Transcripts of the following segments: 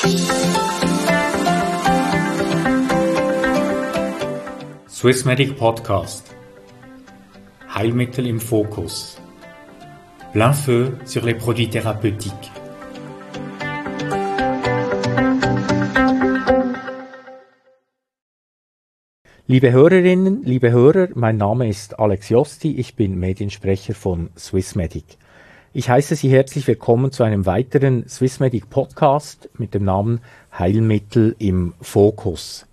Swissmedic Podcast. Heilmittel im Fokus. Plein feu sur les produits thérapeutiques. Liebe Hörerinnen, liebe Hörer, mein Name ist Alex Josti, ich bin Mediensprecher von Swissmedic. Ich heiße Sie herzlich willkommen zu einem weiteren Swissmedic Podcast mit dem Namen Heilmittel im Fokus.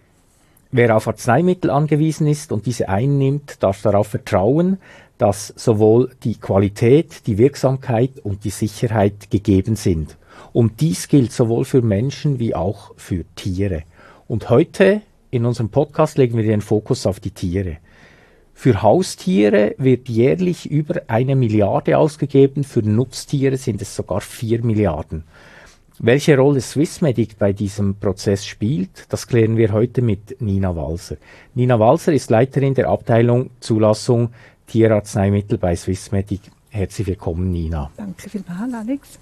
Wer auf Arzneimittel angewiesen ist und diese einnimmt, darf darauf vertrauen, dass sowohl die Qualität, die Wirksamkeit und die Sicherheit gegeben sind. Und dies gilt sowohl für Menschen wie auch für Tiere. Und heute in unserem Podcast legen wir den Fokus auf die Tiere. Für Haustiere wird jährlich über 1 Milliarde ausgegeben, für Nutztiere sind es sogar 4 Milliarden. Welche Rolle Swissmedic bei diesem Prozess spielt, das klären wir heute mit Nina Walser. Nina Walser ist Leiterin der Abteilung Zulassung Tierarzneimittel bei Swissmedic. Herzlich willkommen, Nina. Danke vielmals, Alex.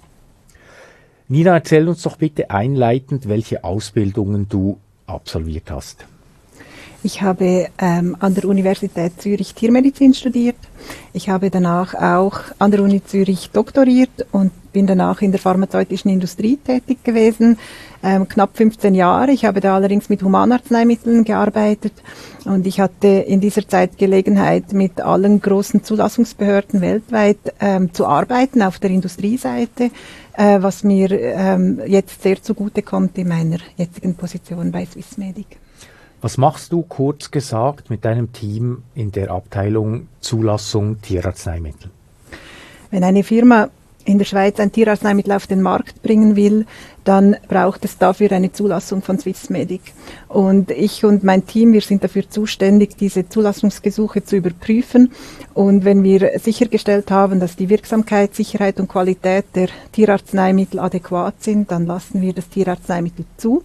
Nina, erzähl uns doch bitte einleitend, welche Ausbildungen du absolviert hast. Ich habe an der Universität Zürich Tiermedizin studiert. Ich habe danach auch an der Uni Zürich doktoriert und bin danach in der pharmazeutischen Industrie tätig gewesen, knapp 15 Jahre. Ich habe da allerdings mit Humanarzneimitteln gearbeitet und ich hatte in dieser Zeit Gelegenheit, mit allen großen Zulassungsbehörden weltweit zu arbeiten auf der Industrieseite, was mir jetzt sehr zugutekommt in meiner jetzigen Position bei Swissmedic. Was machst du, kurz gesagt, mit deinem Team in der Abteilung Zulassung Tierarzneimittel? Wenn eine Firma in der Schweiz ein Tierarzneimittel auf den Markt bringen will, dann braucht es dafür eine Zulassung von Swissmedic. Und ich und mein Team, wir sind dafür zuständig, diese Zulassungsgesuche zu überprüfen. Und wenn wir sichergestellt haben, dass die Wirksamkeit, Sicherheit und Qualität der Tierarzneimittel adäquat sind, dann lassen wir das Tierarzneimittel zu.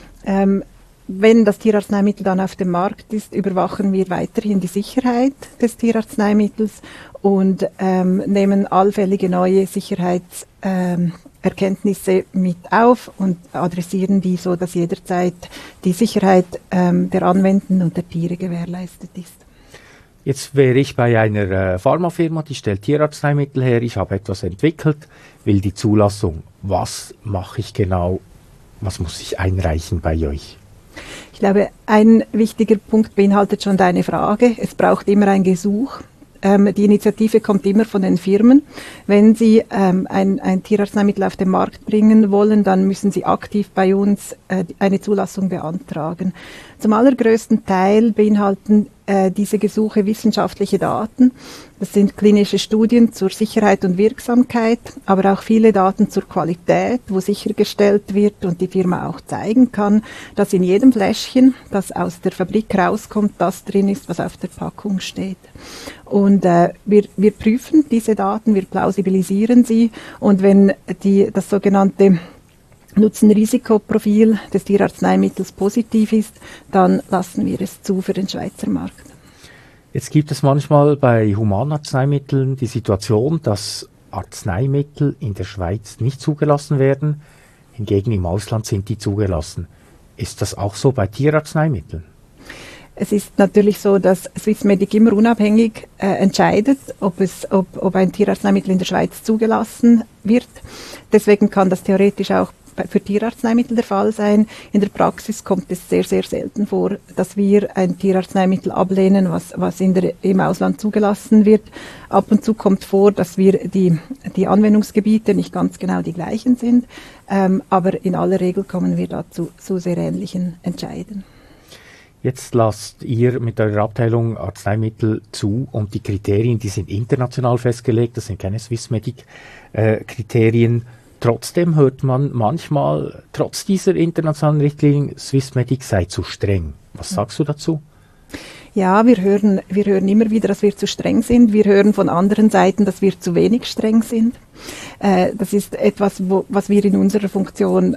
Wenn das Tierarzneimittel dann auf dem Markt ist, überwachen wir weiterhin die Sicherheit des Tierarzneimittels und nehmen allfällige neue Sicherheitserkenntnisse mit auf und adressieren die so, dass jederzeit die Sicherheit der Anwendenden und der Tiere gewährleistet ist. Jetzt wäre ich bei einer Pharmafirma, die stellt Tierarzneimittel her, ich habe etwas entwickelt, will die Zulassung. Was mache ich genau? Was muss ich einreichen bei euch? Ich glaube, ein wichtiger Punkt beinhaltet schon deine Frage. Es braucht immer ein Gesuch. Die Initiative kommt immer von den Firmen. Wenn sie ein Tierarzneimittel auf den Markt bringen wollen, dann müssen sie aktiv bei uns eine Zulassung beantragen. Zum allergrößten Teil beinhalten diese Gesuche wissenschaftliche Daten. Das sind klinische Studien zur Sicherheit und Wirksamkeit, aber auch viele Daten zur Qualität, wo sichergestellt wird und die Firma auch zeigen kann, dass in jedem Fläschchen, das aus der Fabrik rauskommt, das drin ist, was auf der Packung steht. Und wir prüfen diese Daten, wir plausibilisieren sie und wenn das sogenannte Nutzen-Risikoprofil des Tierarzneimittels positiv ist, dann lassen wir es zu für den Schweizer Markt. Jetzt gibt es manchmal bei Humanarzneimitteln die Situation, dass Arzneimittel in der Schweiz nicht zugelassen werden, hingegen im Ausland sind die zugelassen. Ist das auch so bei Tierarzneimitteln? Es ist natürlich so, dass Swissmedic immer unabhängig entscheidet, ob ein Tierarzneimittel in der Schweiz zugelassen wird. Deswegen kann das theoretisch auch für Tierarzneimittel der Fall sein. In der Praxis kommt es sehr, sehr selten vor, dass wir ein Tierarzneimittel ablehnen, was im Ausland zugelassen wird. Ab und zu kommt vor, dass wir die Anwendungsgebiete nicht ganz genau die gleichen sind, aber in aller Regel kommen wir dazu zu sehr ähnlichen Entscheiden. Jetzt lasst ihr mit eurer Abteilung Arzneimittel zu und die Kriterien, die sind international festgelegt, das sind keine Swissmedic-Kriterien. Trotzdem hört man manchmal, trotz dieser internationalen Richtlinien, Swissmedic sei zu streng. Was sagst du dazu? Ja, wir hören immer wieder, dass wir zu streng sind. Wir hören von anderen Seiten, dass wir zu wenig streng sind. Das ist etwas, was wir in unserer Funktion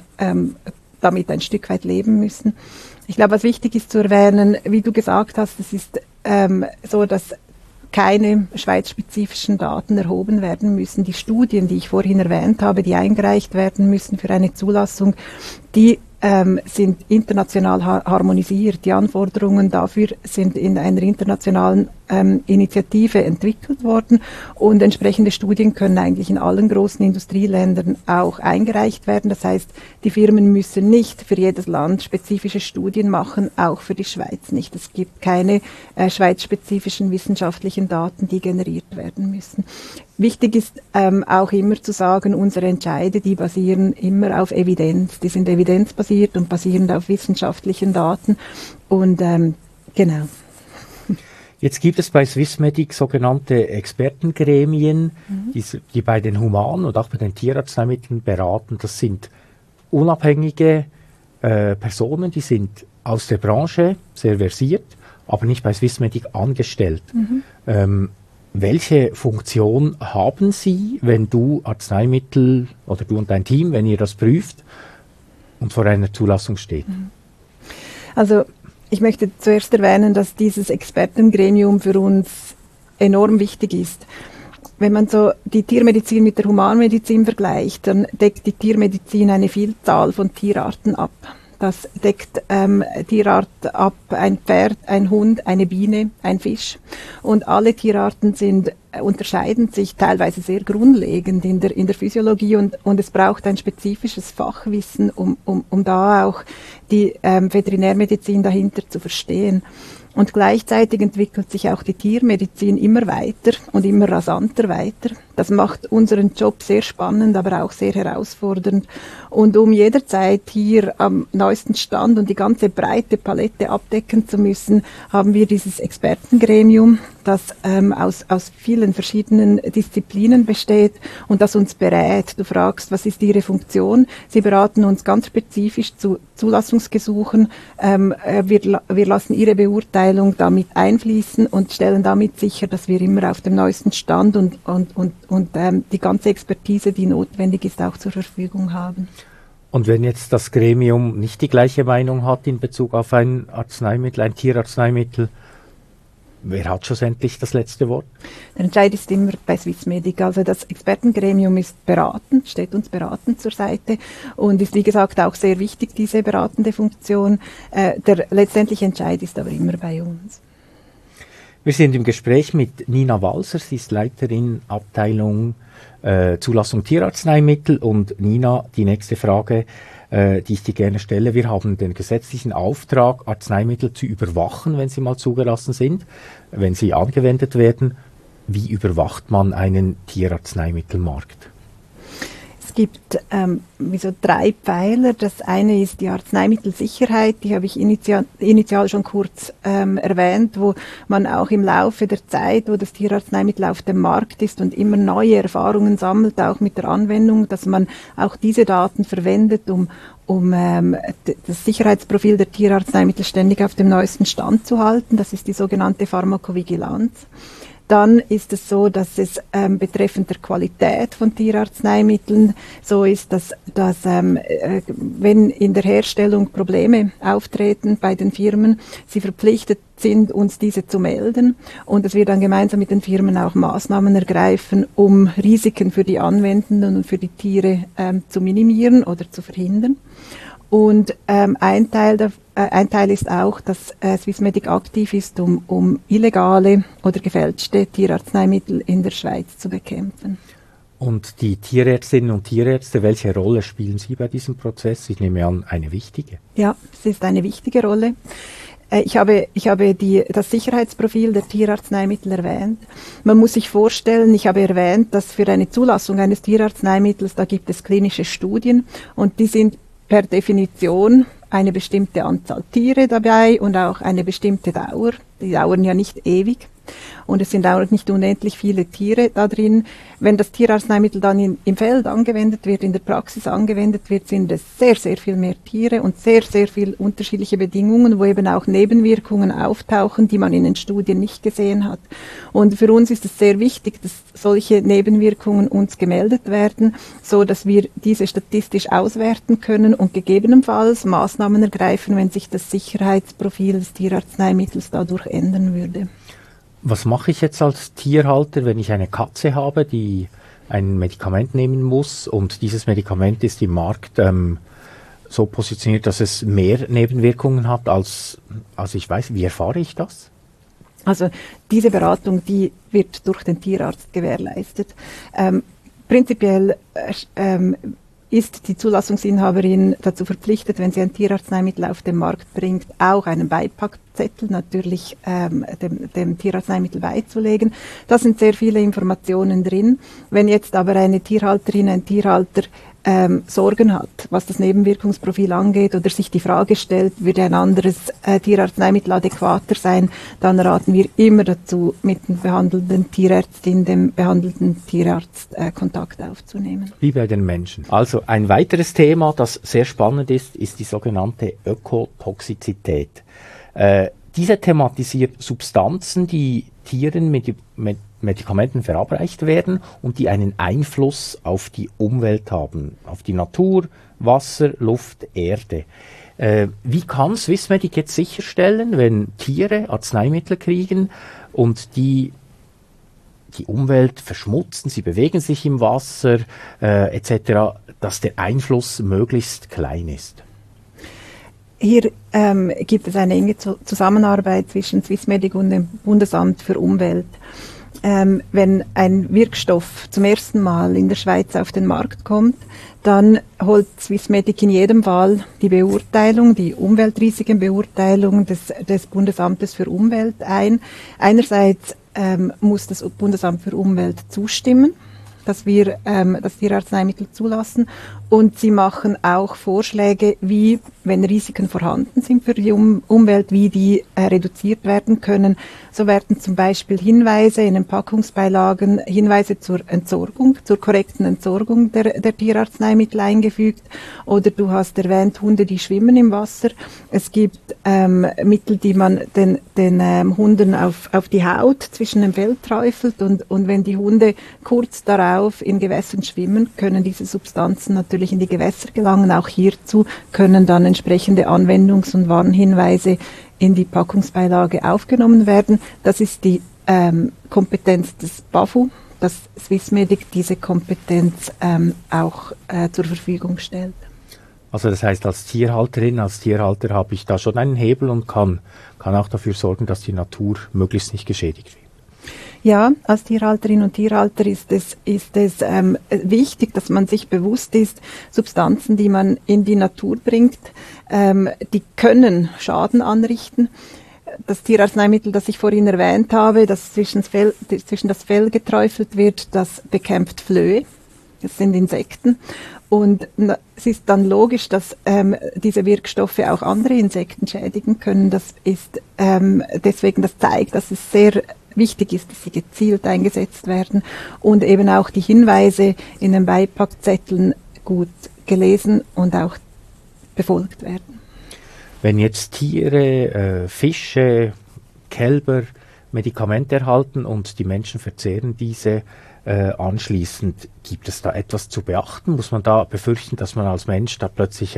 damit ein Stück weit leben müssen. Ich glaube, was wichtig ist zu erwähnen, wie du gesagt hast, es ist so, dass keine schweizspezifischen Daten erhoben werden müssen. Die Studien, die ich vorhin erwähnt habe, die eingereicht werden müssen für eine Zulassung, die sind international harmonisiert. Die Anforderungen dafür sind in einer internationalen Initiative entwickelt worden und entsprechende Studien können eigentlich in allen großen Industrieländern auch eingereicht werden. Das heißt, die Firmen müssen nicht für jedes Land spezifische Studien machen, auch für die Schweiz nicht. Es gibt keine schweizspezifischen wissenschaftlichen Daten, die generiert werden müssen. Wichtig ist auch immer zu sagen, unsere Entscheide, die basieren immer auf Evidenz. Die sind evidenzbasiert und basierend auf wissenschaftlichen Daten. Und genau. Jetzt gibt es bei Swissmedic sogenannte Expertengremien, die bei den Human- und auch bei den Tierarzneimitteln beraten. Das sind unabhängige Personen, die sind aus der Branche sehr versiert, aber nicht bei Swissmedic angestellt. Welche Funktion haben Sie, wenn du Arzneimittel oder du und dein Team, wenn ihr das prüft und vor einer Zulassung steht? Also ich möchte zuerst erwähnen, dass dieses Expertengremium für uns enorm wichtig ist. Wenn man so die Tiermedizin mit der Humanmedizin vergleicht, dann deckt die Tiermedizin eine Vielzahl von Tierarten ab. Das deckt Tierart ab, ein Pferd, ein Hund, eine Biene, ein Fisch. Und alle Tierarten unterscheiden sich teilweise sehr grundlegend in der Physiologie und es braucht ein spezifisches Fachwissen, um da auch die Veterinärmedizin dahinter zu verstehen. Und gleichzeitig entwickelt sich auch die Tiermedizin immer weiter und immer rasanter weiter. Das macht unseren Job sehr spannend, aber auch sehr herausfordernd. Und um jederzeit hier am neuesten Stand und die ganze breite Palette abdecken zu müssen, haben wir dieses Expertengremium, das aus vielen verschiedenen Disziplinen besteht und das uns berät. Du fragst, was ist Ihre Funktion? Sie beraten uns ganz spezifisch zu Zulassungsgesuchen. Wir lassen Ihre Beurteilung damit einfließen und stellen damit sicher, dass wir immer auf dem neuesten Stand und die ganze Expertise, die notwendig ist, auch zur Verfügung haben. Und wenn jetzt das Gremium nicht die gleiche Meinung hat in Bezug auf ein Arzneimittel, ein Tierarzneimittel, wer hat schlussendlich das letzte Wort? Der Entscheid ist immer bei Swissmedic. Also das Expertengremium ist beratend, steht uns beratend zur Seite und ist wie gesagt auch sehr wichtig, diese beratende Funktion. Der letztendliche Entscheid ist aber immer bei uns. Wir sind im Gespräch mit Nina Walser, sie ist Leiterin Abteilung Zulassung Tierarzneimittel. Und Nina, die nächste Frage, die ich dir gerne stelle. Wir haben den gesetzlichen Auftrag, Arzneimittel zu überwachen, wenn sie mal zugelassen sind, wenn sie angewendet werden. Wie überwacht man einen Tierarzneimittelmarkt? Es gibt so 3 Pfeiler. Das eine ist die Arzneimittelsicherheit, die habe ich initial schon kurz erwähnt, wo man auch im Laufe der Zeit, wo das Tierarzneimittel auf dem Markt ist und immer neue Erfahrungen sammelt, auch mit der Anwendung, dass man auch diese Daten verwendet, um das Sicherheitsprofil der Tierarzneimittel ständig auf dem neuesten Stand zu halten. Das ist die sogenannte Pharmakovigilanz. Dann ist es so, dass es betreffend der Qualität von Tierarzneimitteln so ist, dass wenn in der Herstellung Probleme auftreten bei den Firmen, sie verpflichtet sind, uns diese zu melden und dass wir dann gemeinsam mit den Firmen auch Maßnahmen ergreifen, um Risiken für die Anwendenden und für die Tiere zu minimieren oder zu verhindern. Und ein Teil ist auch, dass Swissmedic aktiv ist, um illegale oder gefälschte Tierarzneimittel in der Schweiz zu bekämpfen. Und die Tierärztinnen und Tierärzte, welche Rolle spielen Sie bei diesem Prozess? Ich nehme an, eine wichtige. Ja, es ist eine wichtige Rolle. Ich habe das Sicherheitsprofil der Tierarzneimittel erwähnt. Man muss sich vorstellen, ich habe erwähnt, dass für eine Zulassung eines Tierarzneimittels, da gibt es klinische Studien und die sind per Definition eine bestimmte Anzahl Tiere dabei und auch eine bestimmte Dauer. Die dauern ja nicht ewig. Und es sind auch nicht unendlich viele Tiere da drin. Wenn das Tierarzneimittel dann im Feld angewendet wird, in der Praxis angewendet wird, sind es sehr, sehr viel mehr Tiere und sehr, sehr viel unterschiedliche Bedingungen, wo eben auch Nebenwirkungen auftauchen, die man in den Studien nicht gesehen hat. Und für uns ist es sehr wichtig, dass solche Nebenwirkungen uns gemeldet werden, so dass wir diese statistisch auswerten können und gegebenenfalls Maßnahmen ergreifen, wenn sich das Sicherheitsprofil des Tierarzneimittels dadurch ändern würde. Was mache ich jetzt als Tierhalter, wenn ich eine Katze habe, die ein Medikament nehmen muss und dieses Medikament ist im Markt so positioniert, dass es mehr Nebenwirkungen hat als ich weiß? Wie erfahre ich das? Also diese Beratung, die wird durch den Tierarzt gewährleistet. Prinzipiell ist die Zulassungsinhaberin dazu verpflichtet, wenn sie ein Tierarzneimittel auf den Markt bringt, auch einen Beipackzettel natürlich dem Tierarzneimittel beizulegen. Da sind sehr viele Informationen drin. Wenn jetzt aber eine Tierhalterin, ein Tierhalter Sorgen hat, was das Nebenwirkungsprofil angeht oder sich die Frage stellt, würde ein anderes Tierarzneimittel adäquater sein, dann raten wir immer dazu, mit dem behandelnden Tierärztin, dem behandelnden Tierarzt Kontakt aufzunehmen. Wie bei den Menschen. Also ein weiteres Thema, das sehr spannend ist die sogenannte Ökotoxizität. Diese thematisiert Substanzen, die Tieren mit Medikamenten verabreicht werden und die einen Einfluss auf die Umwelt haben, auf die Natur, Wasser, Luft, Erde. Wie kann Swissmedic jetzt sicherstellen, wenn Tiere Arzneimittel kriegen und die Umwelt verschmutzen, sie bewegen sich im Wasser etc., dass der Einfluss möglichst klein ist? Hier gibt es eine enge Zusammenarbeit zwischen Swissmedic und dem Bundesamt für Umwelt. Wenn ein Wirkstoff zum ersten Mal in der Schweiz auf den Markt kommt, dann holt Swissmedic in jedem Fall die Beurteilung, die Umweltrisikenbeurteilung des Bundesamtes für Umwelt ein. Einerseits muss das Bundesamt für Umwelt zustimmen, dass wir das Tierarzneimittel zulassen, und sie machen auch Vorschläge, wie, wenn Risiken vorhanden sind für die Umwelt, wie die reduziert werden können. So werden zum Beispiel Hinweise in den Packungsbeilagen, Hinweise zur Entsorgung, zur korrekten Entsorgung der Tierarzneimittel eingefügt. Oder du hast erwähnt, Hunde, die schwimmen im Wasser. Es gibt Mittel, die man den Hunden auf die Haut zwischen dem Fell träufelt, und wenn die Hunde kurz darauf in Gewässern schwimmen, können diese Substanzen natürlich in die Gewässer gelangen. Auch hierzu können dann entsprechende Anwendungs- und Warnhinweise in die Packungsbeilage aufgenommen werden. Das ist die Kompetenz des BAFU, dass Swissmedic diese Kompetenz auch zur Verfügung stellt. Also das heißt, als Tierhalterin, als Tierhalter habe ich da schon einen Hebel und kann auch dafür sorgen, dass die Natur möglichst nicht geschädigt wird. Ja, als Tierhalterin und Tierhalter ist es wichtig, dass man sich bewusst ist, Substanzen, die man in die Natur bringt, die können Schaden anrichten. Das Tierarzneimittel, das ich vorhin erwähnt habe, das zwischen das Fell geträufelt wird, das bekämpft Flöhe. Das sind Insekten. Und es ist dann logisch, dass diese Wirkstoffe auch andere Insekten schädigen können. Das ist deswegen, das zeigt, dass es sehr wichtig ist, dass sie gezielt eingesetzt werden und eben auch die Hinweise in den Beipackzetteln gut gelesen und auch befolgt werden. Wenn jetzt Tiere, Fische, Kälber Medikamente erhalten und die Menschen verzehren diese anschließend, gibt es da etwas zu beachten? Muss man da befürchten, dass man als Mensch da plötzlich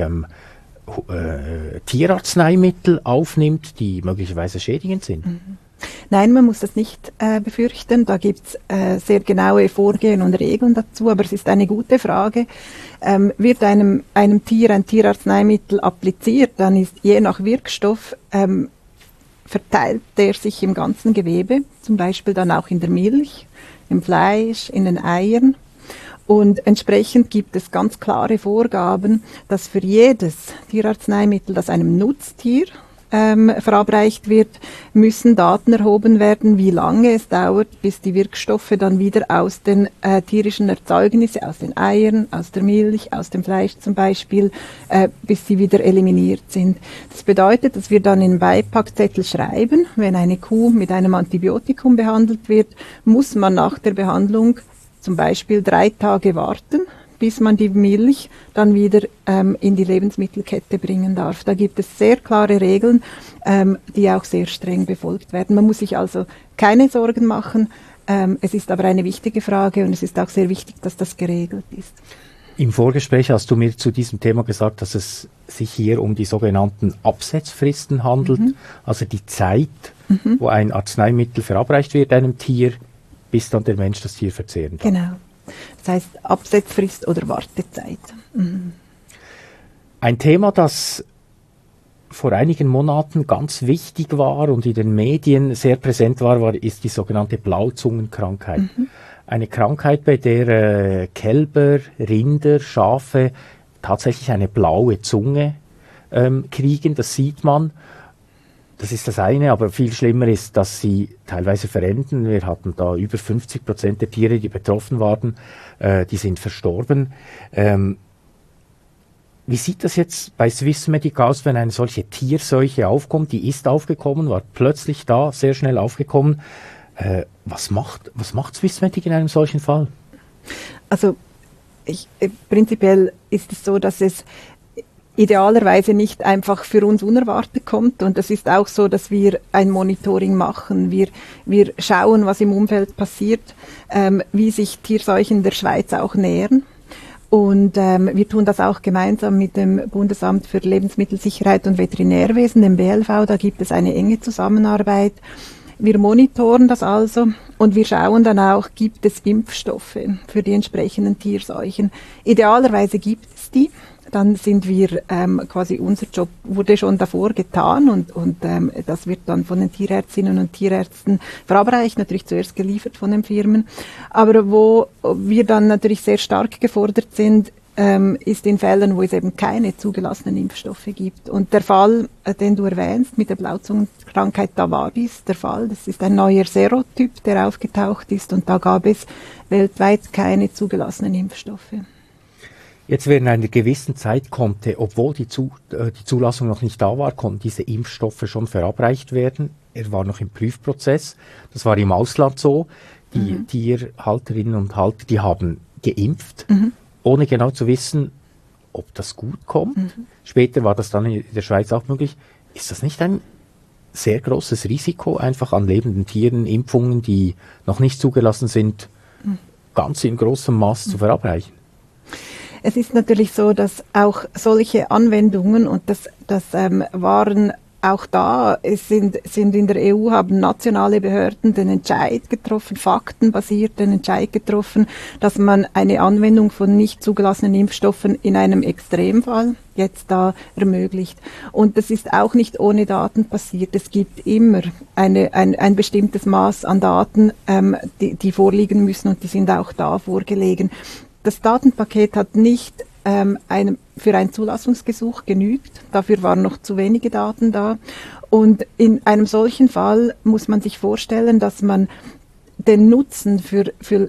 Tierarzneimittel aufnimmt, die möglicherweise schädigend sind? Mhm. Nein, man muss das nicht befürchten. Da gibt es sehr genaue Vorgehen und Regeln dazu, aber es ist eine gute Frage. Wird einem Tier ein Tierarzneimittel appliziert, dann ist je nach Wirkstoff verteilt der sich im ganzen Gewebe, zum Beispiel dann auch in der Milch, im Fleisch, in den Eiern. Und entsprechend gibt es ganz klare Vorgaben, dass für jedes Tierarzneimittel, das einem Nutztier verabreicht wird, müssen Daten erhoben werden, wie lange es dauert, bis die Wirkstoffe dann wieder aus den tierischen Erzeugnissen, aus den Eiern, aus der Milch, aus dem Fleisch zum Beispiel, bis sie wieder eliminiert sind. Das bedeutet, dass wir dann in Beipackzettel schreiben, wenn eine Kuh mit einem Antibiotikum behandelt wird, muss man nach der Behandlung zum Beispiel 3 Tage warten, bis man die Milch dann wieder in die Lebensmittelkette bringen darf. Da gibt es sehr klare Regeln, die auch sehr streng befolgt werden. Man muss sich also keine Sorgen machen. Es ist aber eine wichtige Frage und es ist auch sehr wichtig, dass das geregelt ist. Im Vorgespräch hast du mir zu diesem Thema gesagt, dass es sich hier um die sogenannten Absetzfristen handelt, also die Zeit, wo ein Arzneimittel verabreicht wird einem Tier, bis dann der Mensch das Tier verzehren darf. Genau. Das heißt Absetzfrist oder Wartezeit. Ein Thema, das vor einigen Monaten ganz wichtig war und in den Medien sehr präsent war, ist die sogenannte Blauzungenkrankheit. Eine Krankheit, bei der Kälber, Rinder, Schafe tatsächlich eine blaue Zunge kriegen, das sieht man. Das ist das eine, aber viel schlimmer ist, dass sie teilweise verenden. Wir hatten da über 50% der Tiere, die betroffen waren, die sind verstorben. Wie sieht das jetzt bei Swissmedic aus, wenn eine solche Tierseuche aufkommt? Die ist aufgekommen, war plötzlich da, sehr schnell aufgekommen. Was macht Swissmedic in einem solchen Fall? Also prinzipiell ist es so, dass es idealerweise nicht einfach für uns unerwartet kommt. Und das ist auch so, dass wir ein Monitoring machen. Wir schauen, was im Umfeld passiert, wie sich Tierseuchen der Schweiz auch nähern. Und wir tun das auch gemeinsam mit dem Bundesamt für Lebensmittelsicherheit und Veterinärwesen, dem BLV. Da gibt es eine enge Zusammenarbeit. Wir monitoren das also und wir schauen dann auch, gibt es Impfstoffe für die entsprechenden Tierseuchen. Idealerweise gibt es die. Dann sind wir quasi, unser Job wurde schon davor getan und das wird dann von den Tierärztinnen und Tierärzten verabreicht, natürlich zuerst geliefert von den Firmen. Aber wo wir dann natürlich sehr stark gefordert sind, ist in Fällen, wo es eben keine zugelassenen Impfstoffe gibt. Und der Fall, den du erwähnst, mit der Blauzungenkrankheit, da war dies der Fall. Das ist ein neuer Serotyp, der aufgetaucht ist und da gab es weltweit keine zugelassenen Impfstoffe. Jetzt während einer gewissen Zeit konnte, obwohl die Zulassung noch nicht da war, konnten diese Impfstoffe schon verabreicht werden. Er war noch im Prüfprozess. Das war im Ausland so. Die Tierhalterinnen und Halter, die haben geimpft, ohne genau zu wissen, ob das gut kommt. Später war das dann in der Schweiz auch möglich. Ist das nicht ein sehr großes Risiko, einfach an lebenden Tieren Impfungen, die noch nicht zugelassen sind, ganz in großem Maß zu verabreichen? Es ist natürlich so, dass auch solche Anwendungen, und das waren auch da, sind in der EU, haben nationale Behörden den Entscheid getroffen, faktenbasiert den Entscheid getroffen, dass man eine Anwendung von nicht zugelassenen Impfstoffen in einem Extremfall jetzt da ermöglicht. Und das ist auch nicht ohne Daten passiert. Es gibt immer ein bestimmtes Maß an Daten, die vorliegen müssen, und die sind auch da vorgelegen. Das Datenpaket hat nicht für ein Zulassungsgesuch genügt. Dafür waren noch zu wenige Daten da. Und in einem solchen Fall muss man sich vorstellen, dass man den Nutzen für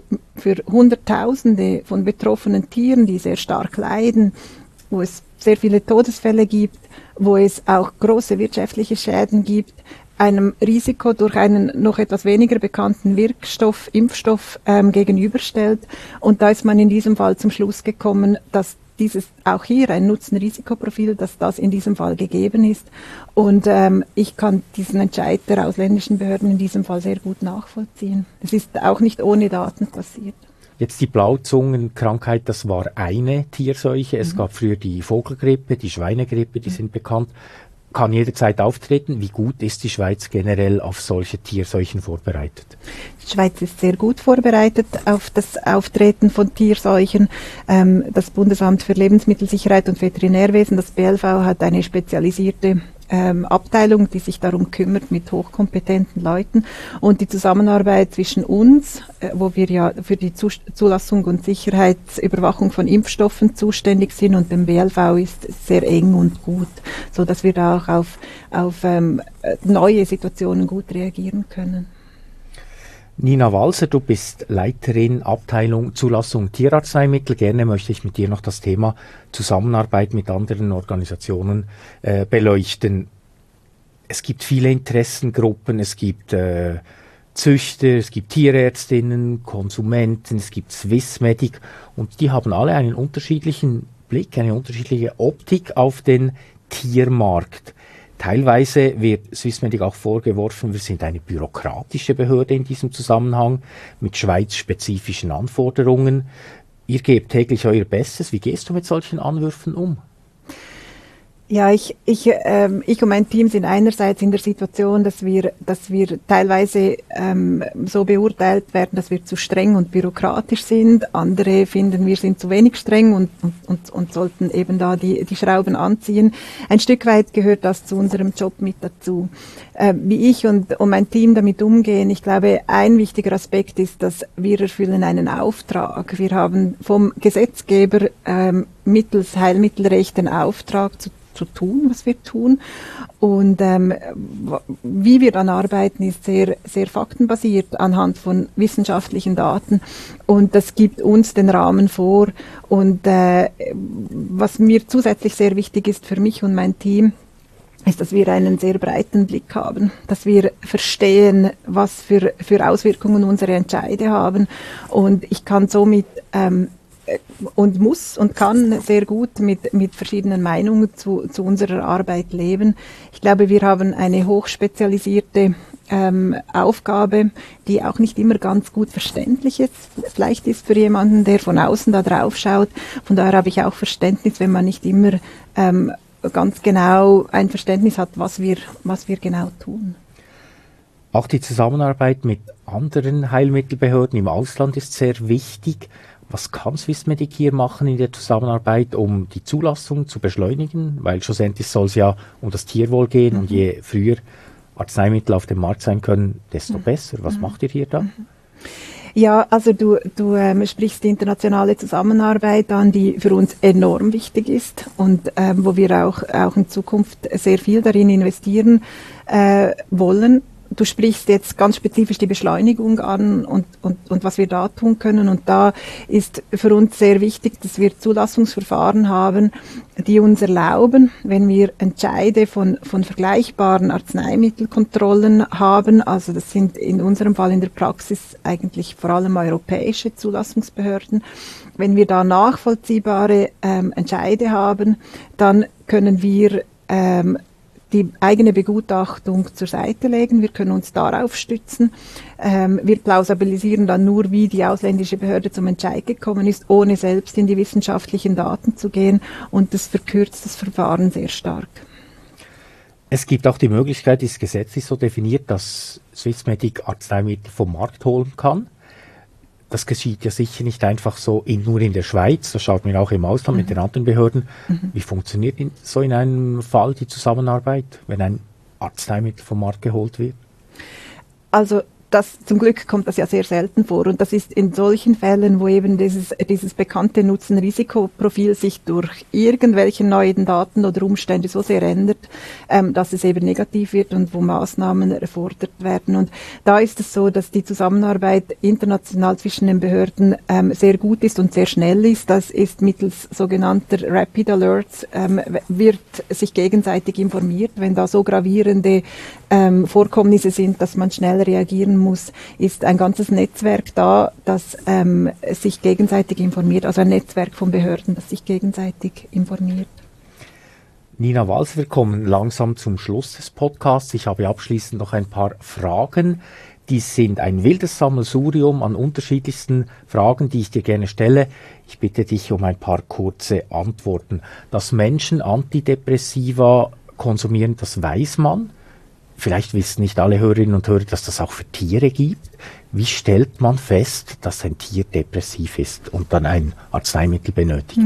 Hunderttausende von betroffenen Tieren, die sehr stark leiden, wo es sehr viele Todesfälle gibt, wo es auch große wirtschaftliche Schäden gibt, einem Risiko durch einen noch etwas weniger bekannten Wirkstoff, Impfstoff gegenüberstellt. Und da ist man in diesem Fall zum Schluss gekommen, dass dieses auch hier ein Nutzen-Risikoprofil, dass das in diesem Fall gegeben ist. Und ich kann diesen Entscheid der ausländischen Behörden in diesem Fall sehr gut nachvollziehen. Es ist auch nicht ohne Daten passiert. Jetzt die Blauzungenkrankheit, das war eine Tierseuche. Es gab früher die Vogelgrippe, die Schweinegrippe, die sind bekannt. Kann jederzeit auftreten. Wie gut ist die Schweiz generell auf solche Tierseuchen vorbereitet? Die Schweiz ist sehr gut vorbereitet auf das Auftreten von Tierseuchen. Das Bundesamt für Lebensmittelsicherheit und Veterinärwesen, das BLV, hat eine spezialisierte Abteilung, die sich darum kümmert, mit hochkompetenten Leuten. Und die Zusammenarbeit zwischen uns, wo wir ja für die Zulassung und Sicherheitsüberwachung von Impfstoffen zuständig sind, und dem BLV ist sehr eng und gut, so dass wir da auch auf neue Situationen gut reagieren können. Nina Walser, du bist Leiterin Abteilung Zulassung Tierarzneimittel. Gerne möchte ich mit dir noch das Thema Zusammenarbeit mit anderen Organisationen beleuchten. Es gibt viele Interessengruppen, es gibt Züchter, es gibt Tierärztinnen, Konsumenten, es gibt Swissmedic, und die haben alle einen unterschiedlichen Blick, eine unterschiedliche Optik auf den Tiermarkt. Teilweise wird Swissmedic auch vorgeworfen, wir sind eine bürokratische Behörde in diesem Zusammenhang mit schweizspezifischen Anforderungen. Ihr gebt täglich euer Bestes. Wie gehst du mit solchen Anwürfen um? Ja, ich und mein Team sind einerseits in der Situation, dass wir teilweise so beurteilt werden, dass wir zu streng und bürokratisch sind. Andere finden, wir sind zu wenig streng und sollten eben da die Schrauben anziehen. Ein Stück weit gehört das zu unserem Job mit dazu. Wie ich und mein Team damit umgehen, ich glaube, ein wichtiger Aspekt ist, dass wir erfüllen einen Auftrag. Wir haben vom Gesetzgeber mittels Heilmittelrecht den Auftrag zu tun, was wir tun. Und wie wir dann arbeiten, ist sehr, sehr faktenbasiert anhand von wissenschaftlichen Daten. Und das gibt uns den Rahmen vor. Und was mir zusätzlich sehr wichtig ist für mich und mein Team, ist, dass wir einen sehr breiten Blick haben, dass wir verstehen, was für Auswirkungen unsere Entscheide haben. Und ich kann somit und muss und kann sehr gut mit verschiedenen Meinungen zu unserer Arbeit leben. Ich glaube, wir haben eine hochspezialisierte Aufgabe, die auch nicht immer ganz gut verständlich ist. Vielleicht ist für jemanden, der von außen da drauf schaut. Von daher habe ich auch Verständnis, wenn man nicht immer ganz genau ein Verständnis hat, was wir genau tun. Auch die Zusammenarbeit mit anderen Heilmittelbehörden im Ausland ist sehr wichtig. Was kann Swissmedic hier machen in der Zusammenarbeit, um die Zulassung zu beschleunigen? Weil schlussendlich soll es ja um das Tierwohl gehen und je früher Arzneimittel auf dem Markt sein können, desto besser. Was macht ihr hier da? Ja, also du sprichst die internationale Zusammenarbeit an, die für uns enorm wichtig ist und wo wir auch in Zukunft sehr viel darin investieren wollen. Du sprichst jetzt ganz spezifisch die Beschleunigung an und was wir da tun können. Und da ist für uns sehr wichtig, dass wir Zulassungsverfahren haben, die uns erlauben, wenn wir Entscheide von vergleichbaren Arzneimittelkontrollen haben, also das sind in unserem Fall in der Praxis eigentlich vor allem europäische Zulassungsbehörden, wenn wir da nachvollziehbare Entscheide haben, dann können wir die eigene Begutachtung zur Seite legen. Wir können uns darauf stützen. Wir plausibilisieren dann nur, wie die ausländische Behörde zum Entscheid gekommen ist, ohne selbst in die wissenschaftlichen Daten zu gehen. Und das verkürzt das Verfahren sehr stark. Es gibt auch die Möglichkeit, die ist gesetzlich so definiert, dass Swissmedic Arzneimittel vom Markt holen kann. Das geschieht ja sicher nicht einfach so nur in der Schweiz, das schaut man auch im Ausland mit den anderen Behörden. Wie funktioniert so in einem Fall die Zusammenarbeit, wenn ein Arzneimittel vom Markt geholt wird? Also zum Glück kommt das ja sehr selten vor und das ist in solchen Fällen, wo eben dieses bekannte Nutzen-Risikoprofil sich durch irgendwelche neuen Daten oder Umstände so sehr ändert, dass es eben negativ wird und wo Maßnahmen erfordert werden. Und da ist es so, dass die Zusammenarbeit international zwischen den Behörden sehr gut ist und sehr schnell ist. Das ist mittels sogenannter Rapid Alerts, wird sich gegenseitig informiert, wenn da so gravierende Vorkommnisse sind, dass man schnell reagieren muss, ist ein ganzes Netzwerk da, das sich gegenseitig informiert, also ein Netzwerk von Behörden, das sich gegenseitig informiert. Nina Walser, wir kommen langsam zum Schluss des Podcasts. Ich habe abschließend noch ein paar Fragen. Die sind ein wildes Sammelsurium an unterschiedlichsten Fragen, die ich dir gerne stelle. Ich bitte dich um ein paar kurze Antworten. Dass Menschen Antidepressiva konsumieren, das weiß man. Vielleicht wissen nicht alle Hörerinnen und Hörer, dass das auch für Tiere gibt. Wie stellt man fest, dass ein Tier depressiv ist und dann ein Arzneimittel benötigt?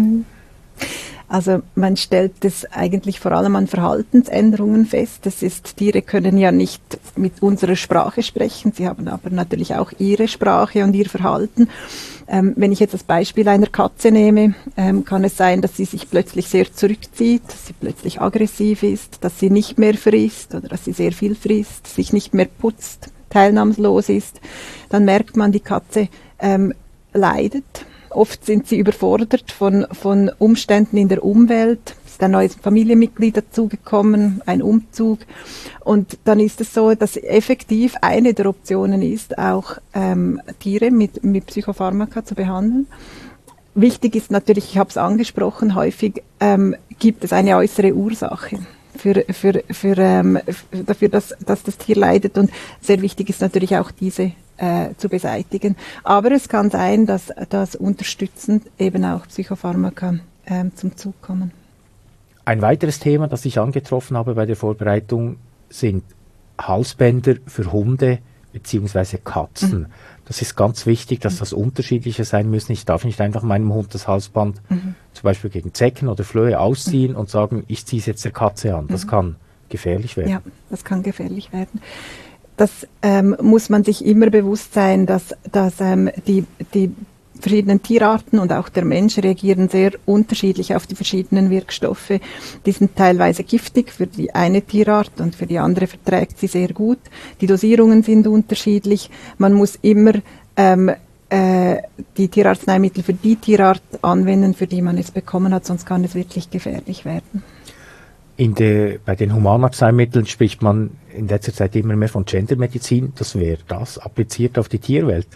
Also man stellt es eigentlich vor allem an Verhaltensänderungen fest. Tiere können ja nicht mit unserer Sprache sprechen, sie haben aber natürlich auch ihre Sprache und ihr Verhalten. Wenn ich jetzt das Beispiel einer Katze nehme, kann es sein, dass sie sich plötzlich sehr zurückzieht, dass sie plötzlich aggressiv ist, dass sie nicht mehr frisst oder dass sie sehr viel frisst, sich nicht mehr putzt, teilnahmslos ist. Dann merkt man, die Katze leidet. Oft sind sie überfordert von Umständen in der Umwelt. Es ist ein neues Familienmitglied dazugekommen, ein Umzug. Und dann ist es so, dass effektiv eine der Optionen ist, auch Tiere mit Psychopharmaka zu behandeln. Wichtig ist natürlich, ich habe es angesprochen, häufig gibt es eine äußere Ursache dafür, dass das Tier leidet. Und sehr wichtig ist natürlich auch diese zu beseitigen. Aber es kann sein, dass unterstützend eben auch Psychopharmaka zum Zug kommen. Ein weiteres Thema, das ich angetroffen habe bei der Vorbereitung, sind Halsbänder für Hunde bzw. Katzen. Das ist ganz wichtig, dass das unterschiedliche sein müssen. Ich darf nicht einfach meinem Hund das Halsband zum Beispiel gegen Zecken oder Flöhe ausziehen und sagen, ich ziehe es jetzt der Katze an. Das kann gefährlich werden. Ja, das kann gefährlich werden. Das muss man sich immer bewusst sein, dass die verschiedenen Tierarten und auch der Mensch reagieren sehr unterschiedlich auf die verschiedenen Wirkstoffe. Die sind teilweise giftig für die eine Tierart und für die andere verträgt sie sehr gut. Die Dosierungen sind unterschiedlich. Man muss immer die Tierarzneimittel für die Tierart anwenden, für die man es bekommen hat, sonst kann es wirklich gefährlich werden. Bei den Humanarzneimitteln spricht man in letzter Zeit immer mehr von Gendermedizin. Das wäre das appliziert auf die Tierwelt?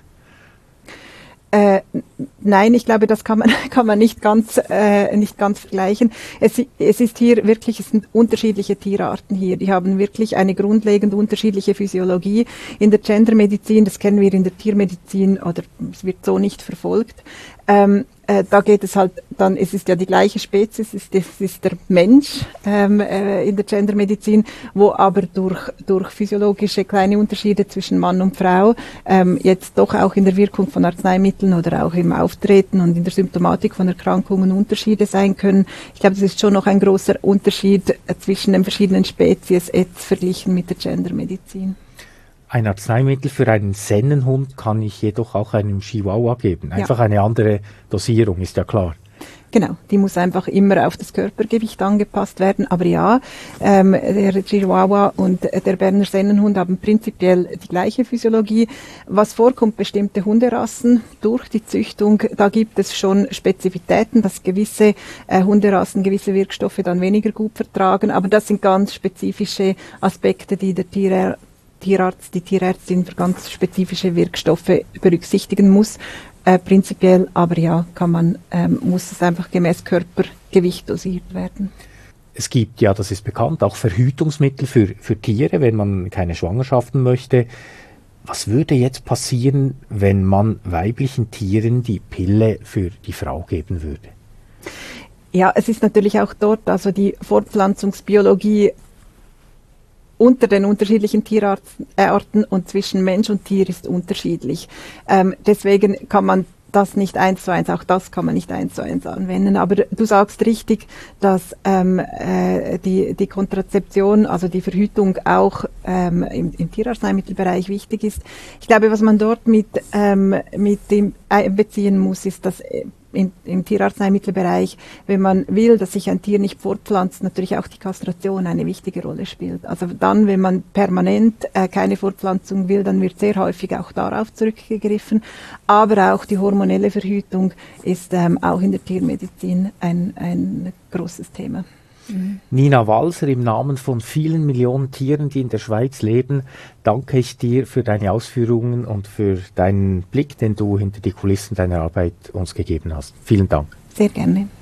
Nein, ich glaube, das kann man nicht ganz vergleichen. Es sind unterschiedliche Tierarten hier. Die haben wirklich eine grundlegend unterschiedliche Physiologie. In der Gendermedizin, das kennen wir in der Tiermedizin, oder es wird so nicht verfolgt. Da geht es halt dann, es ist ja die gleiche Spezies, es ist der Mensch in der Gendermedizin, wo aber durch physiologische kleine Unterschiede zwischen Mann und Frau jetzt doch auch in der Wirkung von Arzneimitteln oder auch im Auftreten und in der Symptomatik von Erkrankungen Unterschiede sein können. Ich glaube, das ist schon noch ein großer Unterschied zwischen den verschiedenen Spezies jetzt verglichen mit der Gendermedizin. Ein Arzneimittel für einen Sennenhund kann ich jedoch auch einem Chihuahua geben. Einfach eine andere Dosierung, ist ja klar. Genau, die muss einfach immer auf das Körpergewicht angepasst werden. Aber ja, der Chihuahua und der Berner Sennenhund haben prinzipiell die gleiche Physiologie. Was vorkommt, bestimmte Hunderassen durch die Züchtung, da gibt es schon Spezifitäten, dass gewisse Hunderassen gewisse Wirkstoffe dann weniger gut vertragen. Aber das sind ganz spezifische Aspekte, die der Tierarzt, die Tierärztin für ganz spezifische Wirkstoffe berücksichtigen muss. Prinzipiell, aber ja, muss es einfach gemäß Körpergewicht dosiert werden. Es gibt ja, das ist bekannt, auch Verhütungsmittel für Tiere, wenn man keine Schwangerschaften möchte. Was würde jetzt passieren, wenn man weiblichen Tieren die Pille für die Frau geben würde? Ja, es ist natürlich auch dort, also die Fortpflanzungsbiologie unter den unterschiedlichen Tierarten und zwischen Mensch und Tier ist unterschiedlich. Deswegen kann man das nicht 1:1, auch das kann man nicht 1:1 anwenden. Aber du sagst richtig, dass die Kontrazeption, also die Verhütung auch im Tierarzneimittelbereich wichtig ist. Ich glaube, was man dort mit dem einbeziehen muss, ist, dass im Tierarzneimittelbereich, wenn man will, dass sich ein Tier nicht fortpflanzt, natürlich auch die Kastration eine wichtige Rolle spielt. Also dann, wenn man permanent keine Fortpflanzung will, dann wird sehr häufig auch darauf zurückgegriffen. Aber auch die hormonelle Verhütung ist auch in der Tiermedizin ein großes Thema. Nina Walser, im Namen von vielen Millionen Tieren, die in der Schweiz leben, danke ich dir für deine Ausführungen und für deinen Blick, den du hinter die Kulissen deiner Arbeit uns gegeben hast. Vielen Dank. Sehr gerne.